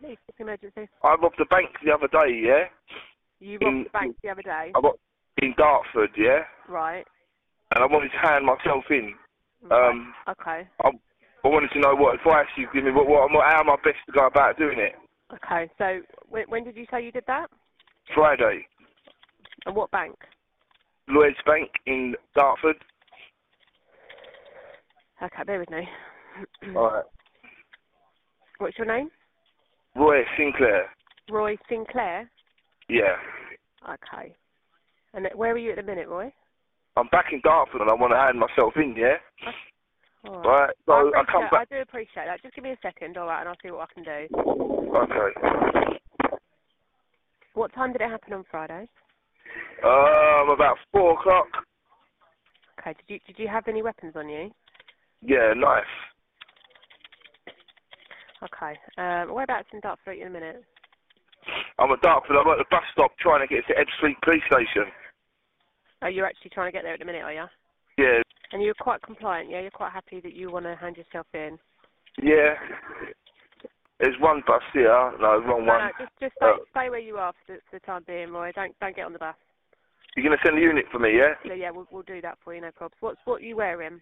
Please, it's emergency. I robbed the bank the other day, yeah? You robbed the bank the other day? I got in Dartford, yeah? Right. And I wanted to hand myself in. Right. Okay. I wanted to know what advice you give me, how am I best to go about doing it? Okay, so when did you say you did that? Friday. And what bank? Lloyd's Bank in Dartford. Okay, bear with me. Alright. What's your name? Roy Sinclair. Roy Sinclair? Yeah. Okay. And where are you at the minute, Roy? I'm back in Dartford and I want to hand myself in, yeah? Alright. Right, so I come back. I do appreciate that. Just give me a second, alright, and I'll see what I can do. Okay. What time did it happen on Friday? About 4 o'clock. Okay, did you have any weapons on you? Yeah, knife. Okay. Whereabouts in Dartford are you in a minute? I'm at Dartford. I'm at the bus stop trying to get to Ebb Street Police Station. Oh, you're actually trying to get there at the minute, are you? Yeah. And you're quite compliant, yeah? You're quite happy that you want to hand yourself in? Yeah. There's one bus here. No, wrong one. No, just stay where you are for the time being, Roy. Don't get on the bus. You're going to send a unit for me, yeah? Yeah, we'll do that for you, no problems. What are you wearing?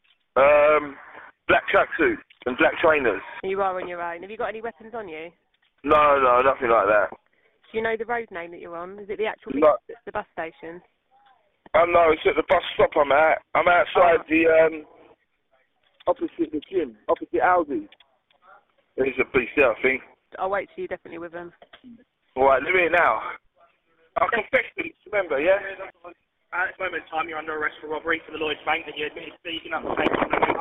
Black tracksuit and black trainers. You are on your own. Have you got any weapons on you? No, nothing like that. Do you know the road name that you're on? Is it the actual the bus station? No, it's at the bus stop I'm at. I'm outside the, opposite the gym, opposite Aldi. There's a police there, I think. I'll wait till you're definitely with them. Alright, live it now. I confess to this, remember, yeah? At this moment in time, you're under arrest for robbery for the Lloyd's Bank that you admitted to speaking up to